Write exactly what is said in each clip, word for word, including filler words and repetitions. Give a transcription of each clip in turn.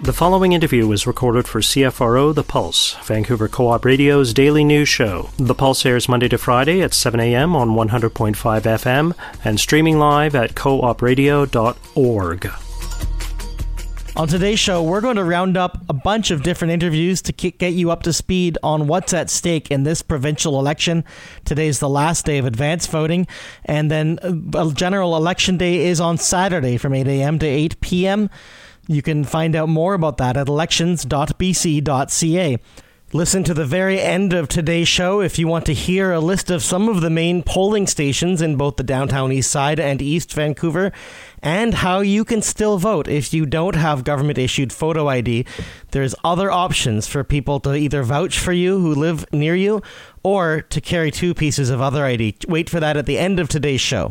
The following interview was recorded for C F R O The Pulse, Vancouver Co-op Radio's daily news show. The Pulse airs Monday to Friday at seven a.m. on one hundred point five F M and streaming live at co op radio dot org. On today's show, we're going to round up a bunch of different interviews to get you up to speed on what's at stake in this provincial election. Today's the last day of advance voting, and then a general election day is on Saturday from eight a.m. to eight p.m. You can find out more about that at elections dot b c dot c a. Listen to the very end of today's show if you want to hear a list of some of the main polling stations in both the downtown east side and East Vancouver, and how you can still vote if you don't have government-issued photo I D. There's other options for people to either vouch for you who live near you or to carry two pieces of other I D. Wait for that at the end of today's show.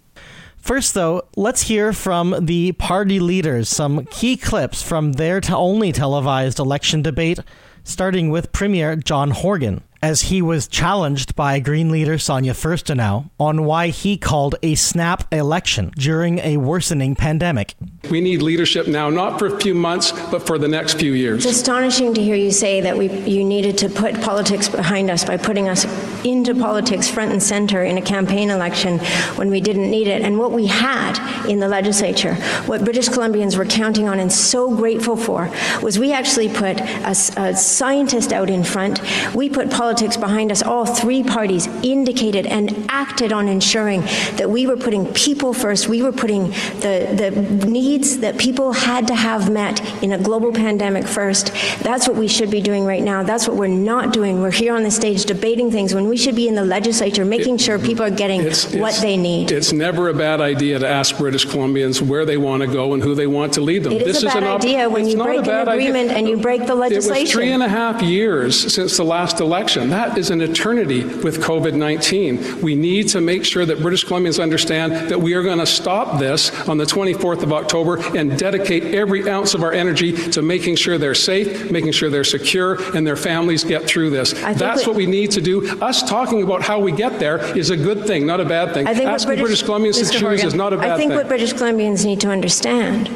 First, though, let's hear from the party leaders, some key clips from their to only televised election debate, starting with Premier John Horgan, as he was challenged by Green leader Sonia Furstenau on why he called a snap election during a worsening pandemic. We need leadership now, not for a few months, but for the next few years. It's astonishing to hear you say that we you needed to put politics behind us by putting us into politics front and center in a campaign election when we didn't need it. And what we had in the legislature, what British Columbians were counting on and so grateful for, was we actually put a, a scientist out in front. We put politics Politics behind us. All three parties indicated and acted on ensuring that we were putting people first. We were putting the, the needs that people had to have met in a global pandemic first. That's what we should be doing right now. That's what we're not doing. We're here on the stage debating things when we should be in the legislature making it, sure people are getting it's, what it's, they need. It's never a bad idea to ask British Columbians where they want to go and who they want to lead them. It is this a bad is an op- idea when you break an agreement idea. and you break the legislation. It was three and a half years since the last election. That is an eternity with COVID nineteen. We need to make sure that British Columbians understand that we are going to stop this on the twenty-fourth of October and dedicate every ounce of our energy to making sure they're safe, making sure they're secure, and their families get through this. That's what we need to do. Us talking about how we get there is a good thing, not a bad thing. I think Asking British, British Columbians Mister to choose Horgan, is not a bad thing. I think thing. what British Columbians need to understand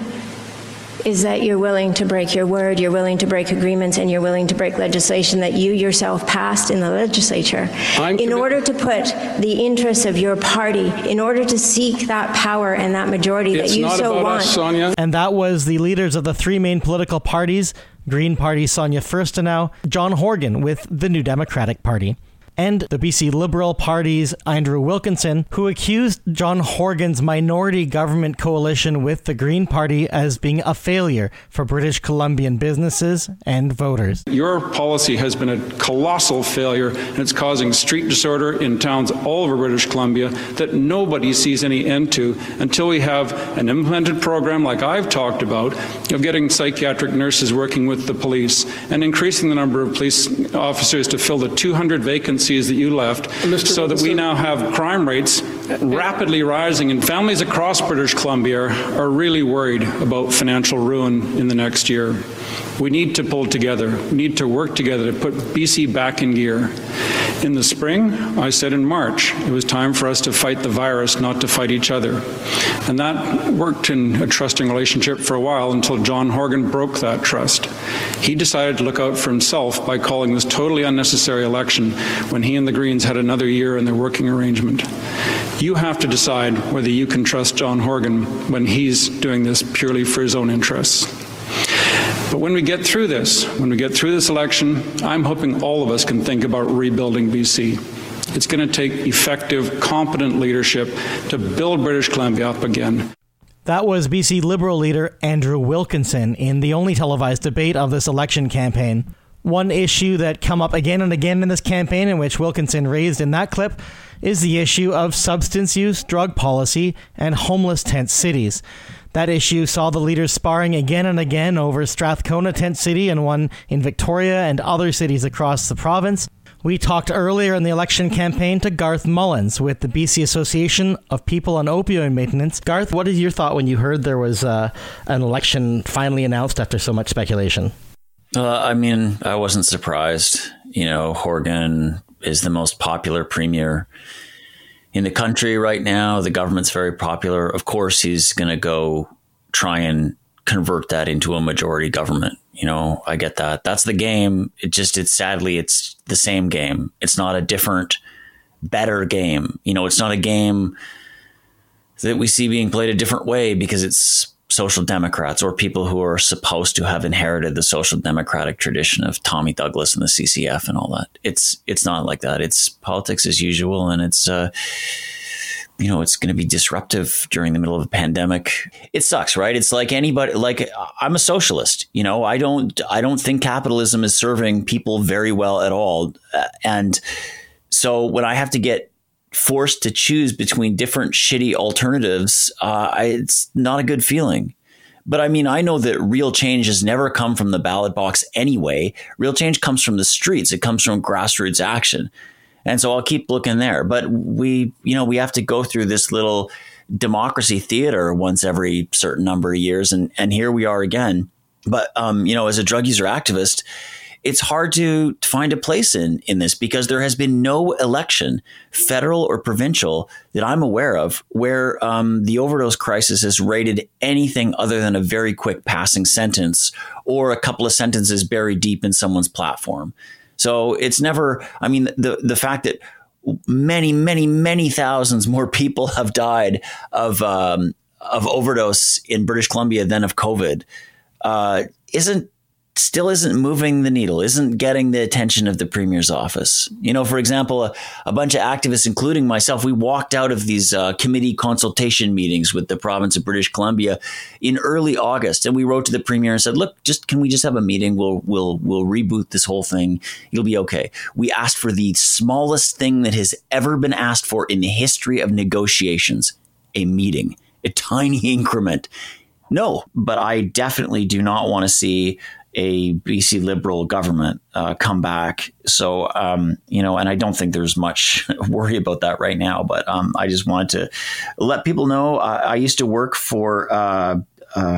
is that you're willing to break your word, you're willing to break agreements, and you're willing to break legislation that you yourself passed in the legislature I'm in commi- order to put the interests of your party, in order to seek that power and that majority it's that you not so about want. Us, Sonia. And that was the leaders of the three main political parties, Green Party Sonia Furstenau, John Horgan with the New Democratic Party, and the B C Liberal Party's Andrew Wilkinson, who accused John Horgan's minority government coalition with the Green Party as being a failure for British Columbian businesses and voters. Your policy has been a colossal failure, and it's causing street disorder in towns all over British Columbia that nobody sees any end to until we have an implemented program like I've talked about of getting psychiatric nurses working with the police and increasing the number of police officers to fill the two hundred vacancies that you left, Mister so that we now have crime rates rapidly rising, and families across British Columbia are really worried about financial ruin in the next year. We need to pull together. We need to work together to put B C back in gear. In the spring, I said in March, it was time for us to fight the virus, not to fight each other. And that worked in a trusting relationship for a while until John Horgan broke that trust. He decided to look out for himself by calling this totally unnecessary election when he and the Greens had another year in their working arrangement. You have to decide whether you can trust John Horgan when he's doing this purely for his own interests. But when we get through this, when we get through this election, I'm hoping all of us can think about rebuilding B C. It's going to take effective, competent leadership to build British Columbia up again. That was B C Liberal leader Andrew Wilkinson in the only televised debate of this election campaign. One issue that come up again and again in this campaign, in which Wilkinson raised in that clip, is the issue of substance use, drug policy, and homeless tent cities. That issue saw the leaders sparring again and again over Strathcona Tent City and one in Victoria and other cities across the province. We talked earlier in the election campaign to Garth Mullins with the B C Association of People on Opioid Maintenance. Garth, what is your thought when you heard there was uh, an election finally announced after so much speculation? Uh, I mean, I wasn't surprised. You know, Horgan is the most popular premier in the country right now. The government's very popular. Of course, he's going to go try and convert that into a majority government. You know, I get that. That's the game. It just, it's sadly, it's the same game. It's not a different, better game. You know, it's not a game that we see being played a different way because it's social democrats or people who are supposed to have inherited the social democratic tradition of Tommy Douglas and the C C F and all that. It's, it's not like that. It's politics as usual. And it's, uh, you know, it's going to be disruptive during the middle of a pandemic. It sucks, right? It's like anybody, like I'm a socialist, you know, I don't, I don't think capitalism is serving people very well at all. And so when I have to get forced to choose between different shitty alternatives, uh, I, it's not a good feeling. But I mean, I know that real change has never come from the ballot box anyway. Real change comes from the streets. It comes from grassroots action. And so I'll keep looking there. But we, you know, we have to go through this little democracy theater once every certain number of years. And, and here we are again. But, um, you know, as a drug user activist, it's hard to find a place in, in this because there has been no election, federal or provincial, that I'm aware of where um, the overdose crisis has rated anything other than a very quick passing sentence or a couple of sentences buried deep in someone's platform. So it's never, I mean, the, the fact that many, many, many thousands more people have died of, um, of overdose in British Columbia than of COVID uh, isn't, still isn't moving the needle, isn't getting the attention of the Premier's office. You know, for example, a, a bunch of activists, including myself, we walked out of these uh, committee consultation meetings with the province of British Columbia in early August. And we wrote to the Premier and said, look, just can we just have a meeting? We'll, we'll, we'll reboot this whole thing. It'll be okay. We asked for the smallest thing that has ever been asked for in the history of negotiations, a meeting, a tiny increment. No, but I definitely do not want to see a B C Liberal government uh, come back. So, um, you know, and I don't think there's much worry about that right now, but um, I just wanted to let people know. I, I used to work for, uh, uh,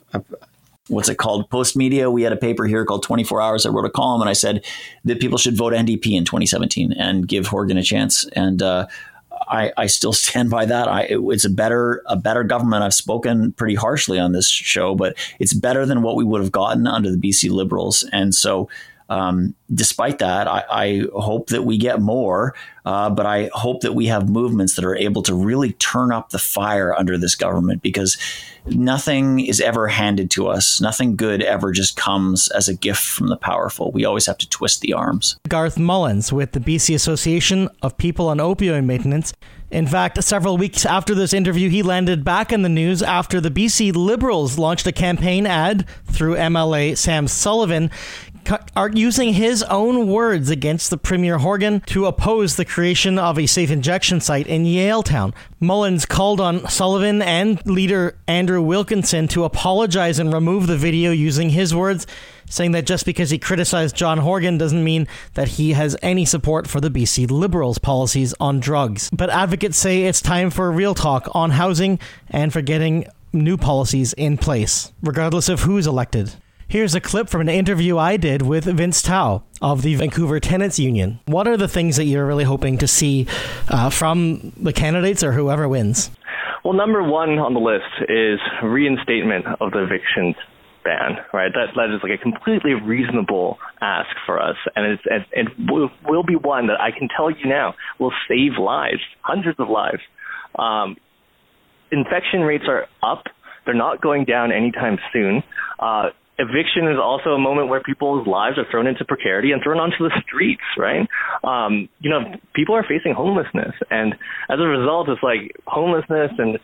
what's it called? Post Media. We had a paper here called twenty-four hours. I wrote a column and I said that people should vote N D P in twenty seventeen and give Horgan a chance. And uh, I, I still stand by that. I, it, it's a better a better government. I've spoken pretty harshly on this show, but it's better than what we would have gotten under the B C Liberals. And so um, despite that, I, I hope that we get more, uh, but I hope that we have movements that are able to really turn up the fire under this government, because nothing is ever handed to us. Nothing good ever just comes as a gift from the powerful. We always have to twist the arms. Garth Mullins with the B C Association of People on Opioid Maintenance. In fact, several weeks after this interview, he landed back in the news after the B C Liberals launched a campaign ad through M L A Sam Sullivan, are using his own words against the Premier Horgan to oppose the creation of a safe injection site in Yaletown. Mullins called on Sullivan and leader Andrew Wilkinson to apologize and remove the video using his words, saying that just because he criticized John Horgan doesn't mean that he has any support for the B C Liberals' policies on drugs. But advocates say it's time for real talk on housing and for getting new policies in place, regardless of who's elected. Here's a clip from an interview I did with Vince Tao of the Vancouver Tenants Union. What are the things that you're really hoping to see uh, from the candidates or whoever wins? Well, number one on the list is reinstatement of the eviction ban, right? That that is like a completely reasonable ask for us, and it's and it will, will be one that I can tell you now will save lives, hundreds of lives. Um, infection rates are up; they're not going down anytime soon. Uh, Eviction is also a moment where people's lives are thrown into precarity and thrown onto the streets, right? Um, you know, people are facing homelessness. And as a result, it's like homelessness and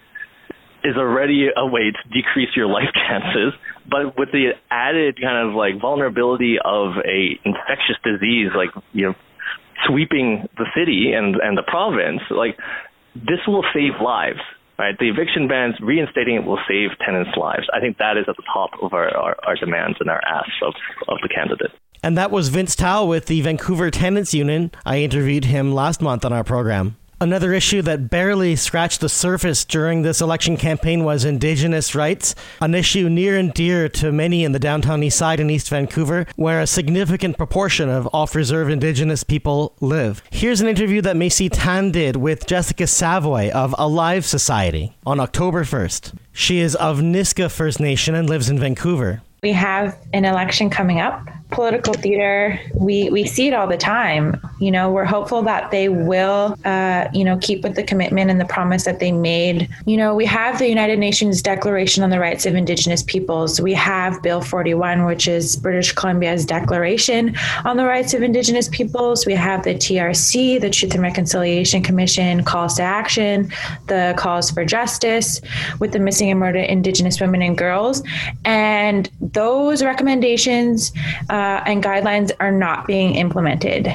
is already a way to decrease your life chances. But with the added kind of like vulnerability of a infectious disease, like, you know, sweeping the city and, and the province, like this will save lives. Right, the eviction bans, reinstating it will save tenants' lives. I think that is at the top of our, our, our demands and our asks of, of the candidate. And that was Vince Tao with the Vancouver Tenants Union. I interviewed him last month on our program. Another issue that barely scratched the surface during this election campaign was Indigenous rights, an issue near and dear to many in the downtown east side in East Vancouver, where a significant proportion of off-reserve Indigenous people live. Here's an interview that Macy Tan did with Jessica Savoy of Alive Society on October first. She is of Nisga'a First Nation and lives in Vancouver. We have an election coming up. Political theater, we, we see it all the time. You know, we're hopeful that they will, uh, you know, keep with the commitment and the promise that they made. You know, we have the United Nations Declaration on the Rights of Indigenous Peoples. We have Bill forty-one, which is British Columbia's Declaration on the Rights of Indigenous Peoples. We have the T R C, the Truth and Reconciliation Commission calls to action, the calls for justice with the missing and murdered Indigenous women and girls. And those recommendations uh, Uh, and guidelines are not being implemented.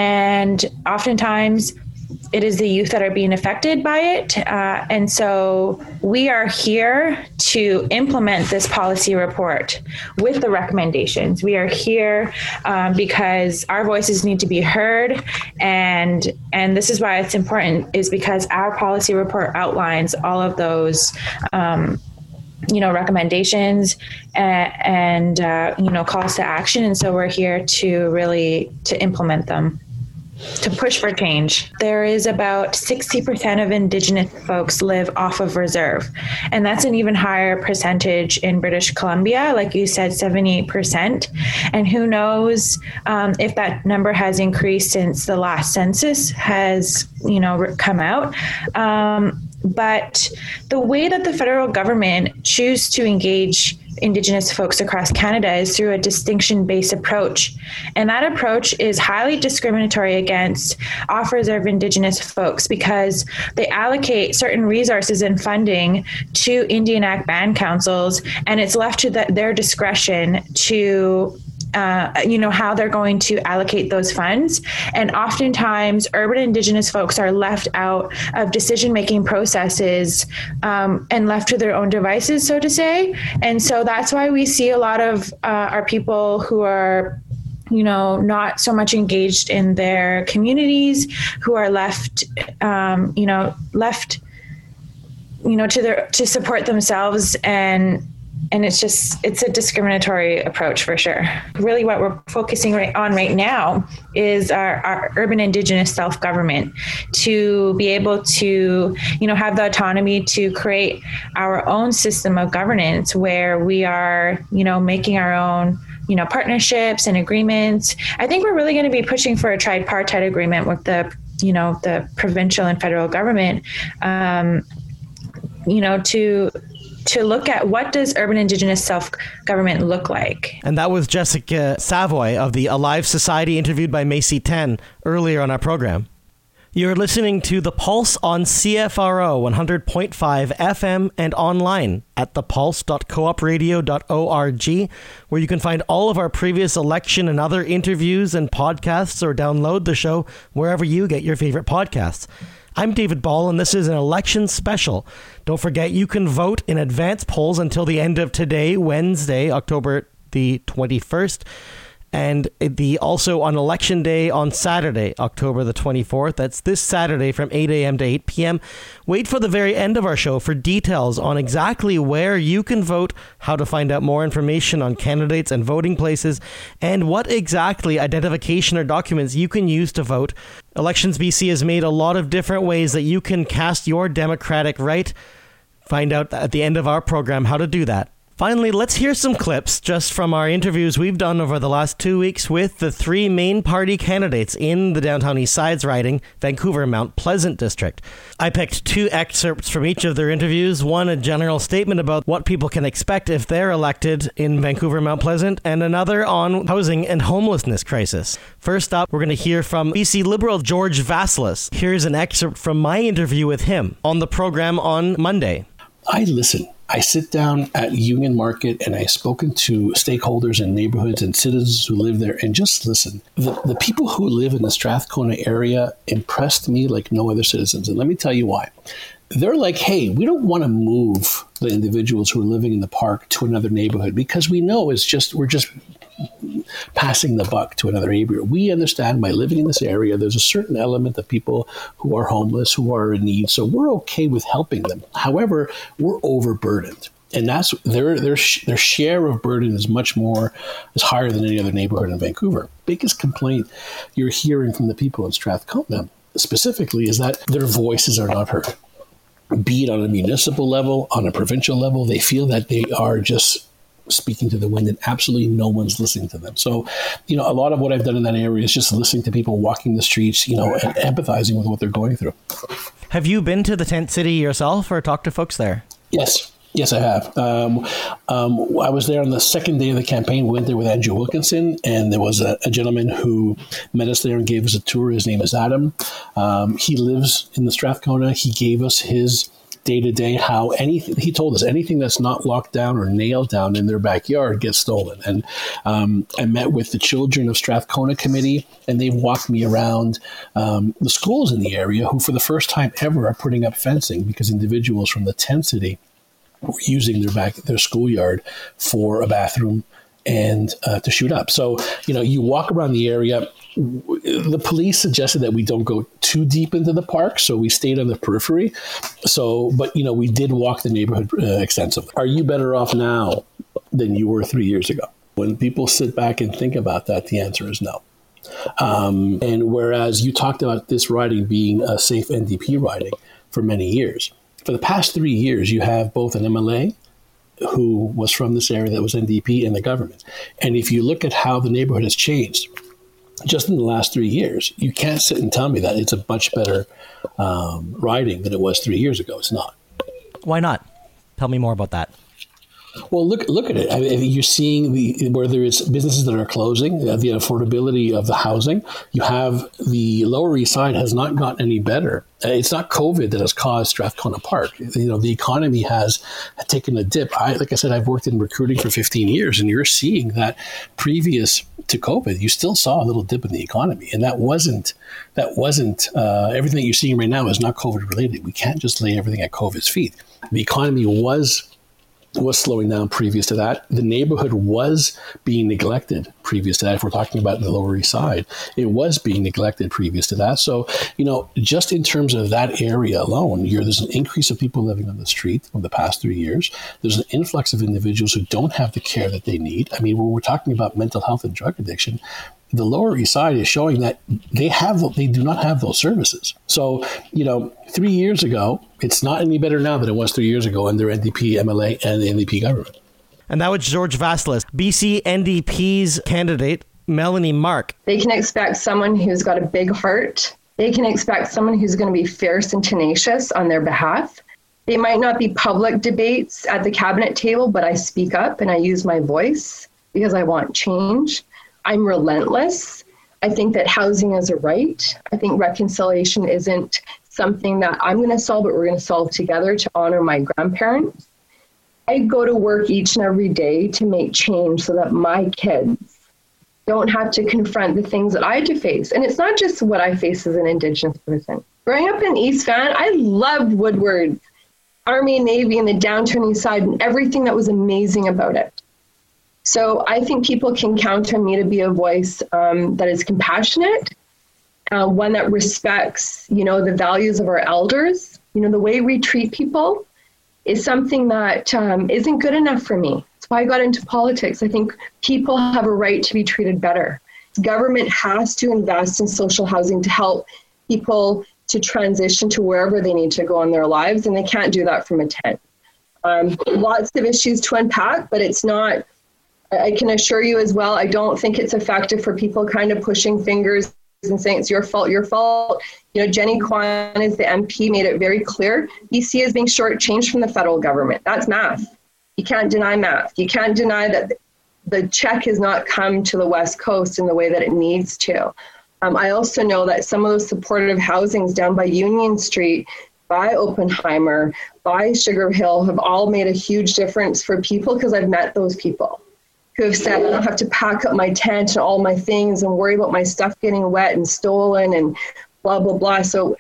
And oftentimes it is the youth that are being affected by it. Uh, and so we are here to implement this policy report with the recommendations. We are here um, because our voices need to be heard. And, and this is why it's important, is because our policy report outlines all of those um, you know, recommendations and, and uh, you know, calls to action. And so we're here to really to implement them, to push for change. There is about sixty percent of Indigenous folks live off of reserve. And that's an even higher percentage in British Columbia, like you said, seventy-eight percent. And who knows um, if that number has increased since the last census has, you know, come out. Um, But the way that the federal government choose to engage Indigenous folks across Canada is through a distinction-based approach. And that approach is highly discriminatory against off-reserve Indigenous folks because they allocate certain resources and funding to Indian Act band councils, and it's left to the, their discretion to Uh, you know, how they're going to allocate those funds. And oftentimes urban Indigenous folks are left out of decision-making processes um, and left to their own devices, so to say. And so that's why we see a lot of uh, our people who are, you know, not so much engaged in their communities, who are left, um, you know, left, you know, to their, to support themselves. And And it's just, it's a discriminatory approach for sure. Really what we're focusing right on right now is our, our urban Indigenous self-government, to be able to, you know, have the autonomy to create our own system of governance where we are, you know, making our own, you know, partnerships and agreements. I think we're really going to be pushing for a tripartite agreement with the, you know, the provincial and federal government, um, you know, to to look at what does urban Indigenous self-government look like. And that was Jessica Savoy of the Alive Society, interviewed by Macy Tan earlier on our program. You're listening to The Pulse on C F R O one hundred point five F M and online at the pulse dot coop radio dot org, where you can find all of our previous election and other interviews and podcasts, or download the show wherever you get your favorite podcasts. I'm David Ball, and this is an election special. Don't forget, you can vote in advance polls until the end of today, Wednesday, October the twenty-first, and the also on Election Day on Saturday, October the twenty-fourth. That's this Saturday from eight a.m. to eight p.m. Wait for the very end of our show for details on exactly where you can vote, how to find out more information on candidates and voting places, and what exactly identification or documents you can use to vote. Elections B C has made a lot of different ways that you can cast your democratic right. Find out at the end of our program how to do that. Finally, let's hear some clips just from our interviews we've done over the last two weeks with the three main party candidates in the Downtown East Side's riding, Vancouver Mount Pleasant District. I picked two excerpts from each of their interviews, one a general statement about what people can expect if they're elected in Vancouver Mount Pleasant, and another on housing and homelessness crisis. First up, we're going to hear from B C Liberal George Vassilis. Here's an excerpt from my interview with him on the program on Monday. I listen. I sit down at Union Market and I've spoken to stakeholders in neighborhoods and citizens who live there, and just listen. The, the people who live in the Strathcona area impressed me like no other citizens. And let me tell you why. they're like, hey, we don't want to move the individuals who are living in the park to another neighborhood because we know it's just, we're just passing the buck to another area. We understand by living in this area, there's a certain element of people who are homeless, who are in need. So we're okay with helping them. However, we're overburdened. And that's their their their share of burden is much more, is higher than any other neighborhood in Vancouver. Biggest complaint you're hearing from the people in Strathcona specifically is that their voices are not heard. Be it on a municipal level, on a provincial level, they feel that they are just speaking to the wind and absolutely no one's listening to them. So, you know, a lot of what I've done in that area is just listening to people walking the streets, you know, and empathizing with what they're going through. Have you been to the tent city yourself or talked to folks there? Yes. Yes, I have. Um, um, I was there on the second day of the campaign. We went there with Andrew Wilkinson, and there was a, a gentleman who met us there and gave us a tour. His name is Adam. Um, he lives in the Strathcona. He gave us his day-to-day how anything, he told us anything that's not locked down or nailed down in their backyard gets stolen. And um, I met with the Children of Strathcona Committee, and they walked me around um, the schools in the area who for the first time ever are putting up fencing because individuals from the tent city were using their back their schoolyard for a bathroom and uh, to shoot up. So, you know, you walk around the area. The police suggested that we don't go too deep into the park, so we stayed on the periphery. So, but, you know, we did walk the neighborhood uh, extensively. Are you better off now than you were three years ago? When people sit back and think about that, the answer is no. Um, and whereas you talked about this riding being a safe N D P riding for many years, for the past three years, you have both an M L A who was from this area that was N D P and the government. And if you look at how the neighborhood has changed just in the last three years, you can't sit and tell me that it's a much better um, riding than it was three years ago. It's not. Why not? Tell me more about that. Well, look look at it. I mean, you're seeing the where there is businesses that are closing, the affordability of the housing. You have the Lower East Side has not gotten any better. It's not COVID that has caused Strathcona Park. You know, the economy has taken a dip. I, like I said, I've worked in recruiting for fifteen years, and you're seeing that previous to COVID, you still saw a little dip in the economy, and that wasn't that wasn't uh, everything that you're seeing right now is not COVID related. We can't just lay everything at COVID's feet. The economy was. was slowing down previous to that. The neighborhood was being neglected previous to that. If we're talking about the Lower East Side, it was being neglected previous to that. So, you know, just in terms of that area alone, you're, there's an increase of people living on the street over the past three years. There's an influx of individuals who don't have the care that they need. I mean, when we're talking about mental health and drug addiction, the Lower East Side is showing that they have they do not have those services. So, you know, three years ago, it's not any better now than it was three years ago under N D P, M L A, and the N D P government. And that was George Vasilis, B C N D P's candidate, Melanie Mark. They can expect someone who's got a big heart. They can expect someone who's going to be fierce and tenacious on their behalf. They might not be public debates at the cabinet table, but I speak up and I use my voice because I want change. I'm relentless. I think that housing is a right. I think reconciliation isn't something that I'm going to solve, but we're going to solve together to honor my grandparents. I go to work each and every day to make change so that my kids don't have to confront the things that I had to face. And it's not just what I face as an Indigenous person. Growing up in East Van, I loved Woodward, Army and Navy, and the downtown East Side and everything that was amazing about it. So I think people can count on me to be a voice um, that is compassionate, uh, one that respects, you know, the values of our elders. You know, the way we treat people is something that um, isn't good enough for me. That's why I got into politics. I think people have a right to be treated better. Government has to invest in social housing to help people to transition to wherever they need to go in their lives, and they can't do that from a tent. Um, lots of issues to unpack, but it's not... I can assure you as well, I don't think it's effective for people kind of pushing fingers and saying it's your fault, your fault. You know, Jenny Kwan, as the M P, made it very clear. B C is being shortchanged from the federal government. That's math. You can't deny math. You can't deny that the check has not come to the West Coast in the way that it needs to. Um, I also know that some of those supportive housings down by Union Street, by Oppenheimer, by Sugar Hill have all made a huge difference for people because I've met those people who have said, I don't have to pack up my tent and all my things and worry about my stuff getting wet and stolen and blah, blah, blah. So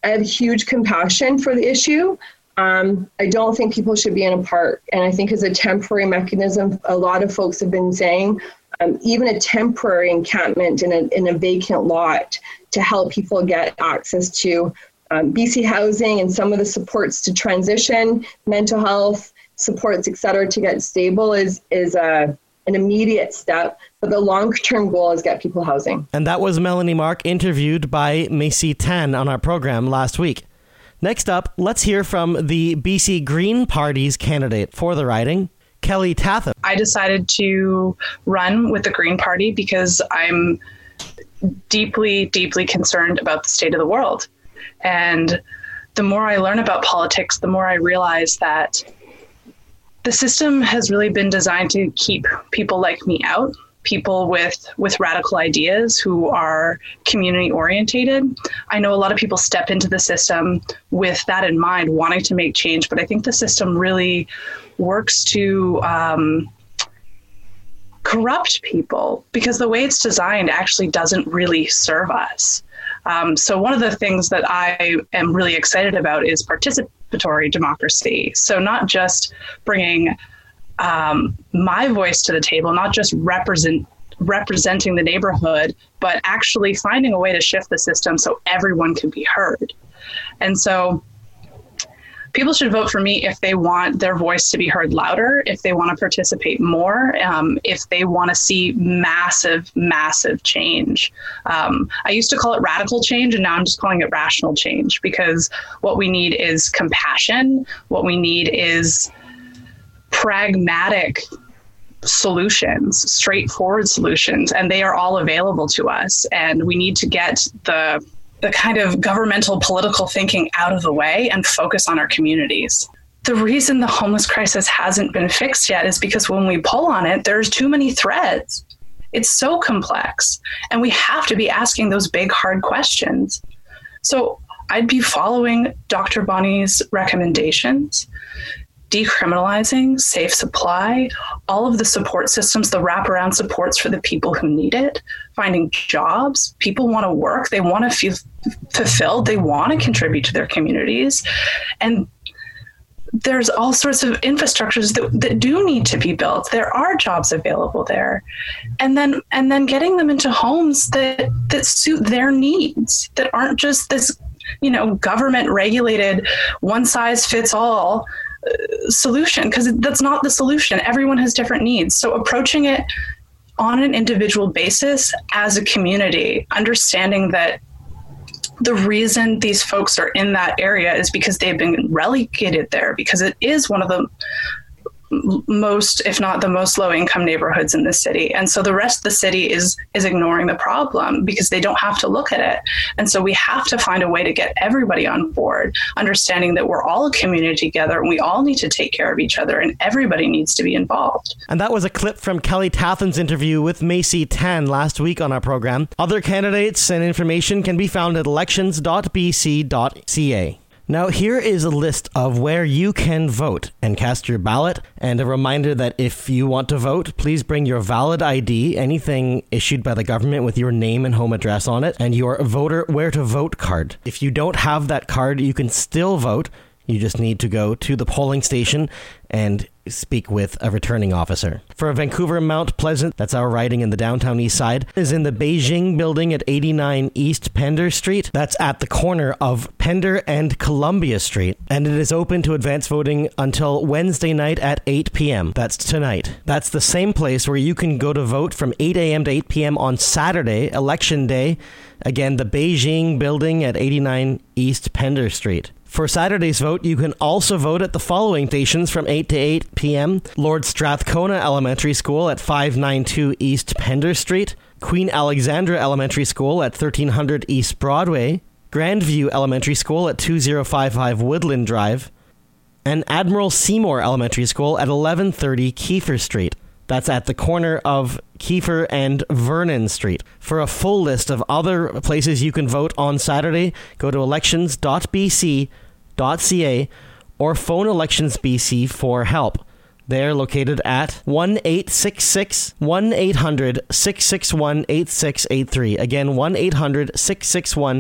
I have huge compassion for the issue. Um, I don't think people should be in a park. And I think as a temporary mechanism, a lot of folks have been saying, um, even a temporary encampment in a, in a vacant lot to help people get access to um, B C housing and some of the supports to transition, mental health supports, et cetera, to get stable is, is a, an immediate step. But the long-term goal is get people housing. And that was Melanie Mark, interviewed by Macy Tan on our program last week. Next up, let's hear from the B C Green Party's candidate for the riding, Kelly Tatham. I decided to run with the Green Party because I'm deeply, deeply concerned about the state of the world. And the more I learn about politics, the more I realize that the system has really been designed to keep people like me out, people with, with radical ideas who are community orientated. I know a lot of people step into the system with that in mind, wanting to make change, but I think the system really works to um, corrupt people because the way it's designed actually doesn't really serve us. Um, so one of the things that I am really excited about is participatory democracy. So not just bringing um, my voice to the table, not just represent representing the neighborhood, but actually finding a way to shift the system so everyone can be heard. And so people should vote for me if they want their voice to be heard louder, if they want to participate more, um, if they want to see massive, massive change. Um, I used to call it radical change, and now I'm just calling it rational change, because what we need is compassion. What we need is pragmatic solutions, straightforward solutions, and they are all available to us. And we need to get the the kind of governmental political thinking out of the way and focus on our communities. The reason the homeless crisis hasn't been fixed yet is because when we pull on it, there's too many threads. It's so complex, and we have to be asking those big, hard questions. So I'd be following Doctor Bonnie's recommendations, decriminalizing, safe supply, all of the support systems, the wraparound supports for the people who need it, finding jobs. People want to work. They want to feel fulfilled. They want to contribute to their communities. And there's all sorts of infrastructures that, that do need to be built. There are jobs available there. And then and then getting them into homes that, that suit their needs, that aren't just this, you know, government regulated one size fits all solution, because that's not the solution. Everyone has different needs. So approaching it on an individual basis as a community, understanding that the reason these folks are in that area is because they've been relegated there, because it is one of the most, if not the most low income neighborhoods in the city. And so the rest of the city is is ignoring the problem because they don't have to look at it. And so we have to find a way to get everybody on board, understanding that we're all a community together and we all need to take care of each other and everybody needs to be involved. And that was a clip from Kelly Tatham's interview with Macy Tan last week on our program. Other candidates and information can be found at elections dot b c dot c a. Now, here is a list of where you can vote and cast your ballot, and a reminder that if you want to vote, please bring your valid I D, anything issued by the government with your name and home address on it, and your voter where to vote card. If you don't have that card, you can still vote. You just need to go to the polling station and speak with a returning officer. For Vancouver Mount Pleasant, that's our riding in the downtown east side, is in the Beijing building at eighty-nine East Pender Street. That's at the corner of Pender and Columbia Street. And it is open to advance voting until Wednesday night at eight p.m. That's tonight. That's the same place where you can go to vote from eight a.m. to eight p.m. on Saturday, Election Day. Again, the Beijing building at eighty-nine East Pender Street. For Saturday's vote, you can also vote at the following stations from eight to eight p.m. Lord Strathcona Elementary School at five ninety-two East Pender Street, Queen Alexandra Elementary School at thirteen hundred East Broadway, Grandview Elementary School at two thousand fifty-five Woodland Drive, and Admiral Seymour Elementary School at eleven thirty Kiefer Street. That's at the corner of Kiefer and Vernon Street. For a full list of other places you can vote on Saturday, go to elections dot b c dot c a or phone Elections B C for help. They're located at one eight six six, one eight hundred, six six one, eight six eight three. Again, one eight hundred, six six one,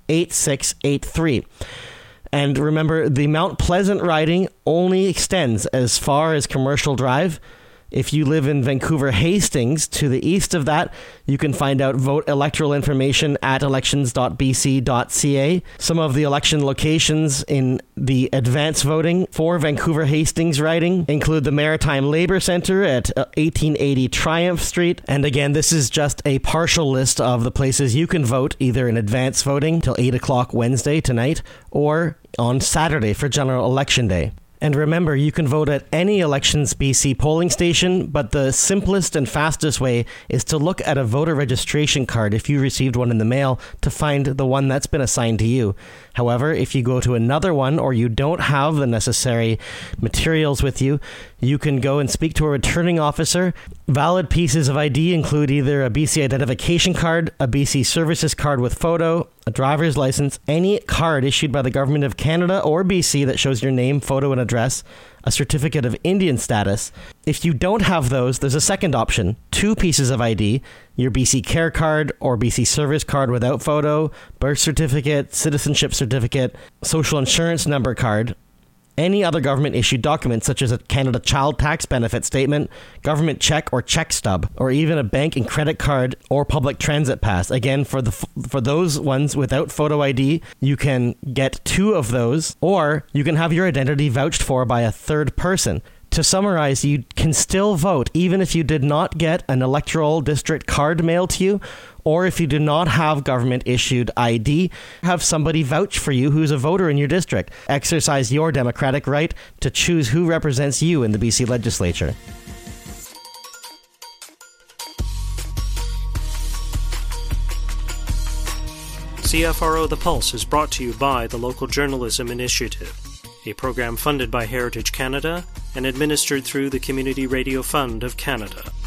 eight six eight three. And remember, the Mount Pleasant riding only extends as far as Commercial Drive. If you live in Vancouver Hastings, to the east of that, you can find out vote electoral information at elections dot b c dot c a. Some of the election locations in the advance voting for Vancouver Hastings riding include the Maritime Labour Centre at eighteen eighty Triumph Street. And again, this is just a partial list of the places you can vote, either in advance voting till eight o'clock Wednesday tonight or on Saturday for General Election Day. And remember, you can vote at any Elections B C polling station, but the simplest and fastest way is to look at a voter registration card if you received one in the mail to find the one that's been assigned to you. However, if you go to another one or you don't have the necessary materials with you, you can go and speak to a returning officer. Valid pieces of I D include either a B C identification card, a B C services card with photo, a driver's license, any card issued by the Government of Canada or B C that shows your name, photo, and address, a certificate of Indian status. If you don't have those, there's a second option, two pieces of I D, your B C Care card or B C Service card without photo, birth certificate, citizenship certificate, social insurance number card, any other government-issued documents such as a Canada Child Tax Benefit Statement, government check or check stub, or even a bank and credit card or public transit pass. Again, for the for those ones without photo I D, you can get two of those, or you can have your identity vouched for by a third person. To summarize, you can still vote even if you did not get an electoral district card mailed to you, or if you do not have government-issued I D, have somebody vouch for you who's a voter in your district. Exercise your democratic right to choose who represents you in the B C legislature. C F R O The Pulse is brought to you by the Local Journalism Initiative, a program funded by Heritage Canada and administered through the Community Radio Fund of Canada.